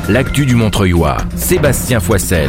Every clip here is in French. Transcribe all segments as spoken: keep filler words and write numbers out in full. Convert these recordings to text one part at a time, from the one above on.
l'actu du Montreuilois, Sébastien Foissel.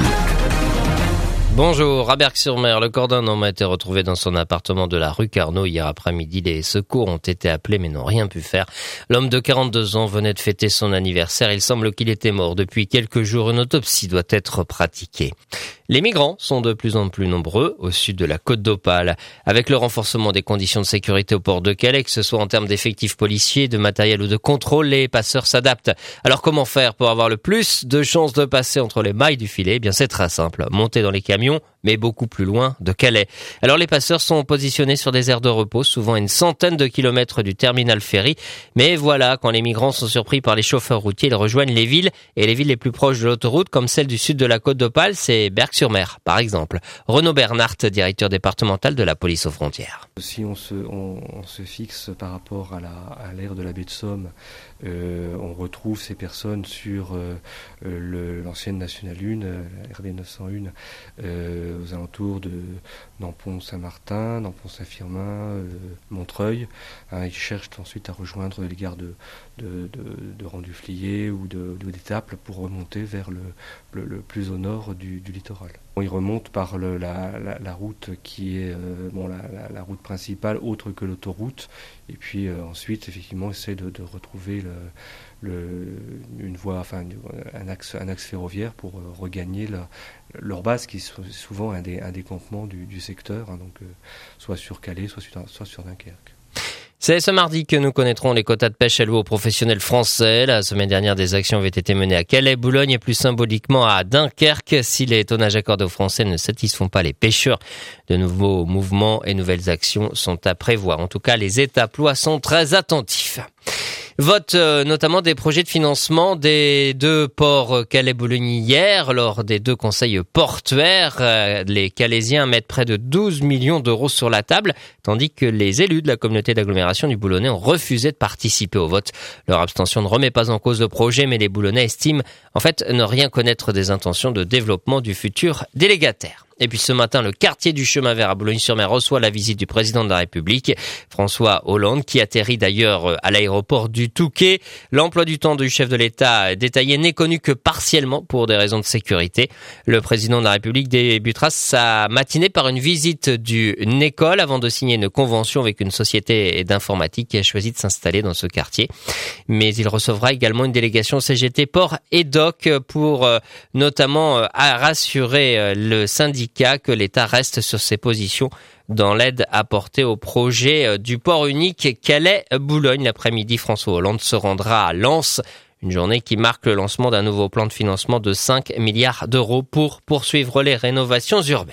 Bonjour, à Berck-sur-Mer, le corps d'un homme a été retrouvé dans son appartement de la rue Carnot hier après-midi. Les secours ont été appelés mais n'ont rien pu faire. L'homme de quarante-deux ans venait de fêter son anniversaire. Il semble qu'il était mort depuis quelques jours. Une autopsie doit être pratiquée. Les migrants sont de plus en plus nombreux au sud de la Côte d'Opale. Avec le renforcement des conditions de sécurité au port de Calais, que ce soit en termes d'effectifs policiers, de matériel ou de contrôle, les passeurs s'adaptent. Alors comment faire pour avoir le plus de chances de passer entre les mailles du filet ? Eh bien c'est très simple, monter dans les camions, mais beaucoup plus loin de Calais. Alors les passeurs sont positionnés sur des aires de repos, souvent à une centaine de kilomètres du terminal ferry. Mais voilà, quand les migrants sont surpris par les chauffeurs routiers, ils rejoignent les villes, et les villes les plus proches de l'autoroute, comme celle du sud de la Côte d'Opale, c'est Berck-sur-Mer, par exemple. Renaud Bernhardt, directeur départemental de la police aux frontières. Si on se, on, on se fixe par rapport à, la, à l'aire de la baie de Somme, euh, on retrouve ces personnes sur euh, le, l'ancienne Nationale un, euh, R D neuf cent un, euh, aux alentours de Nampont-Saint-Martin, Nampont-Saint-Firmin, euh, Montreuil. Hein, ils cherchent ensuite à rejoindre les gares de, de, de, de Rang-du-Flier ou de, de d'Étaples pour remonter vers le, le, le plus au nord du, du littoral. Ils remontent par le, la, la, la route qui est euh, bon, la, la, la route principale autre que l'autoroute, et puis euh, ensuite effectivement essaient de, de retrouver le, le, une voie, enfin un axe, un axe ferroviaire pour euh, regagner la, leur base qui est souvent un des, un des campements du, du secteur, hein, donc euh, soit sur Calais, soit sur, soit sur Dunkerque. C'est ce mardi que nous connaîtrons les quotas de pêche alloués aux professionnels français. La semaine dernière, des actions avaient été menées à Calais, Boulogne et plus symboliquement à Dunkerque. Si les tonnages accordés aux Français ne satisfont pas les pêcheurs, de nouveaux mouvements et nouvelles actions sont à prévoir. En tout cas, les Étaplois sont très attentifs. Vote euh, notamment des projets de financement des deux ports Calais-Boulogne hier, lors des deux conseils portuaires. Euh, les Calaisiens mettent près de douze millions d'euros sur la table, tandis que les élus de la communauté d'agglomération du Boulonnais ont refusé de participer au vote. Leur abstention ne remet pas en cause le projet, mais les Boulonnais estiment en fait ne rien connaître des intentions de développement du futur délégataire. Et puis ce matin, le quartier du Chemin Vert à Boulogne-sur-Mer reçoit la visite du président de la République, François Hollande, qui atterrit d'ailleurs à l'aéroport du Touquet. L'emploi du temps du chef de l'État détaillé n'est connu que partiellement pour des raisons de sécurité. Le président de la République débutera sa matinée par une visite d'une école avant de signer une convention avec une société d'informatique qui a choisi de s'installer dans ce quartier. Mais il recevra également une délégation C G T Port et Doc pour euh, notamment euh, rassurer euh, le syndicat que l'État reste sur ses positions dans l'aide apportée au projet du port unique Calais-Boulogne. L'après-midi, François Hollande se rendra à Lens, une journée qui marque le lancement d'un nouveau plan de financement de cinq milliards d'euros pour poursuivre les rénovations urbaines.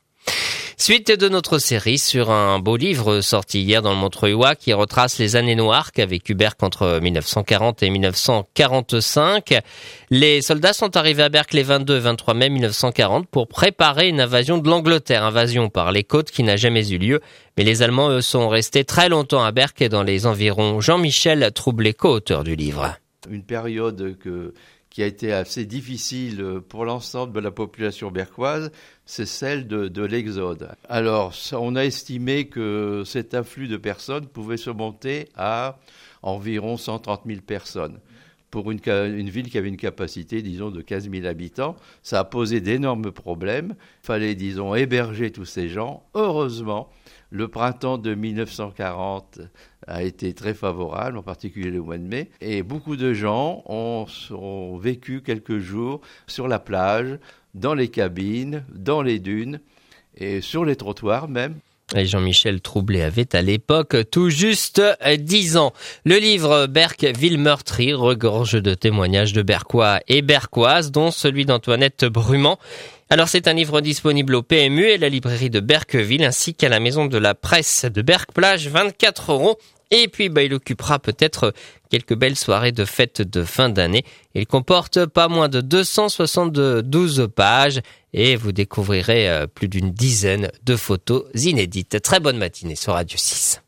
Suite de notre série sur un beau livre sorti hier dans le Montreuilois qui retrace les années noires qu'a vécu Berck entre dix-neuf cent quarante et dix-neuf cent quarante-cinq. Les soldats sont arrivés à Berck les vingt-deux et vingt-trois mai dix-neuf cent quarante pour préparer une invasion de l'Angleterre, invasion par les côtes qui n'a jamais eu lieu. Mais les Allemands, eux, sont restés très longtemps à Berck et dans les environs. Jean-Michel Troublé, co-auteur du livre. Une période que... qui a été assez difficile pour l'ensemble de la population berquoise, c'est celle de, de l'exode. Alors, on a estimé que cet afflux de personnes pouvait se monter à environ cent trente mille personnes. Pour une, une ville qui avait une capacité, disons, de quinze mille habitants, ça a posé d'énormes problèmes. Il fallait, disons, héberger tous ces gens. Heureusement, le printemps de dix-neuf cent quarante a été très favorable, en particulier le mois de mai. Et beaucoup de gens ont, ont vécu quelques jours sur la plage, dans les cabines, dans les dunes et sur les trottoirs même. Et Jean-Michel Troublé avait à l'époque tout juste dix ans. Le livre Berck, ville meurtrie regorge de témoignages de Berquois et Berquoises, dont celui d'Antoinette Brumand. Alors c'est un livre disponible au P M U et la librairie de Berqueville ainsi qu'à la maison de la presse de Berck-Plage, vingt-quatre euros. Et puis bah, il occupera peut-être quelques belles soirées de fête de fin d'année. Il comporte pas moins de deux cent soixante-douze pages et vous découvrirez plus d'une dizaine de photos inédites. Très bonne matinée sur Radio six.